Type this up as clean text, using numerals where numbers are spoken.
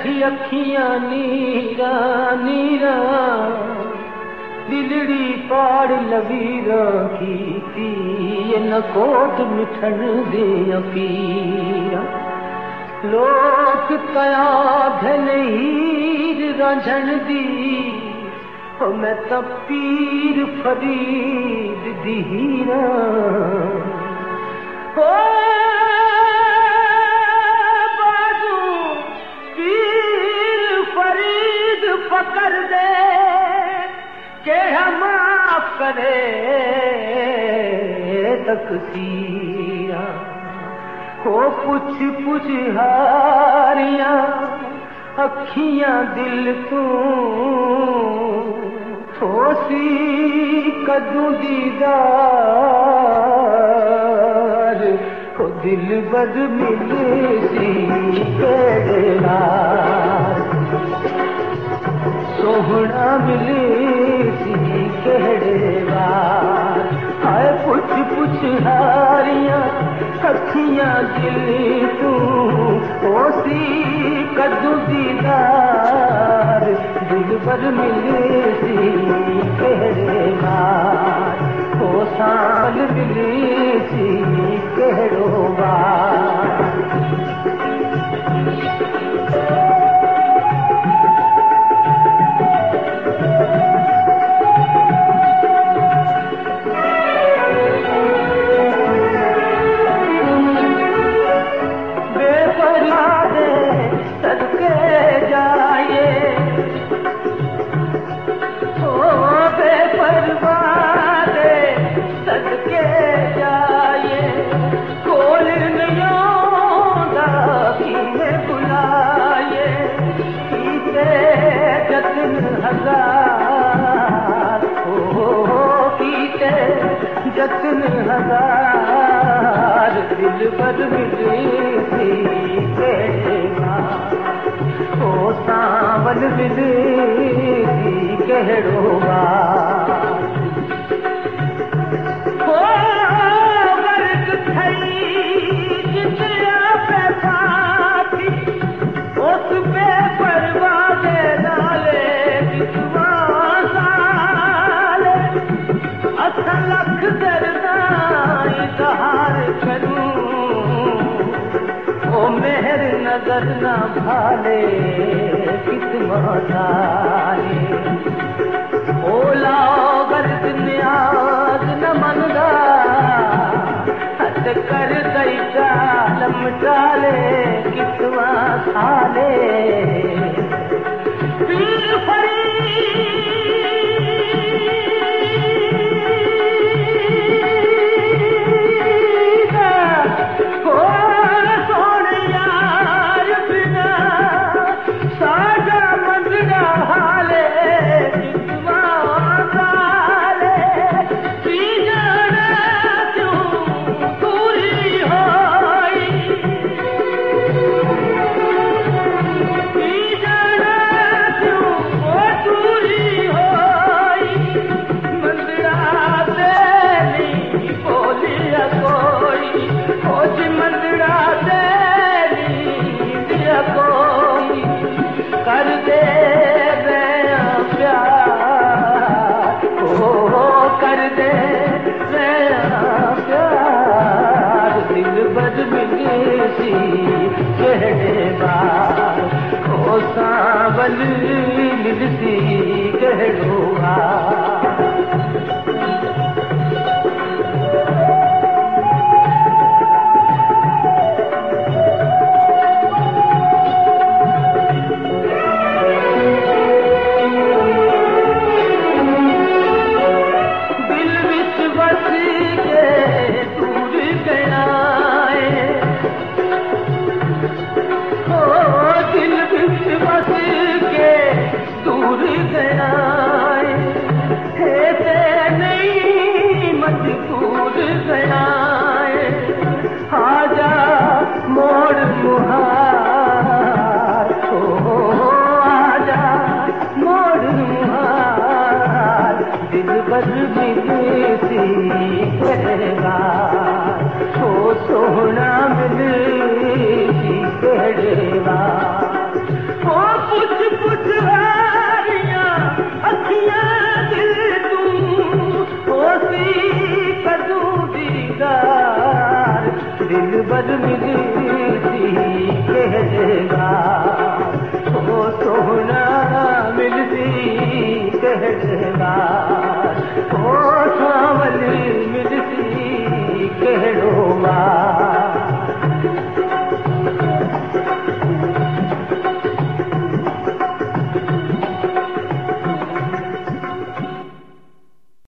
बैठी अखियां नीरा नीरा दिलड़ी पाड़ लवीरा की न कोट मिठन दिया पीरा लोक तया धन हीर रांझण दी ओ मैं तो पीर फरीद दी हीरा ओ बाजू पीर फरीद पकड़ दे के हम माफ करे तकसीरा हो पुछ पुछ हारियां अखियां दिल तू होसी कदू दीदार हो दिल बद मिले सी केड़ा सोहना मिले सी केड़े बार हाय पुछ पुछ हारियां अखियां दिल तू होसी कदू दीदार दिल पर मिले सी केड़े बार हो साल मिले सी केड़ो बार जतन हजार दिल पर मिले सी केड़ा ओ सावन मिले सी केड़ो ओ वर्ग थई जितिया पे पाती उस पे परवादे नाले लख दरदाई दहार करूं ओ मेहर नजर न भाले किस्मताले ओ लाओ गर्द न्याज न मनदा हद कर दई जालम डाले किस्मा साले पीर फरीद सावन मिलसी केड़ो दिल विच बस के दूर गया दिल विच बस के दूर गया है ते नहीं मजबूर गया आजा मोड़ मुहार हो आजा मोड़ मुहार दिल बद मिले सी केड़ा हो सोहना मिले सी केड़ा ओ बर मिली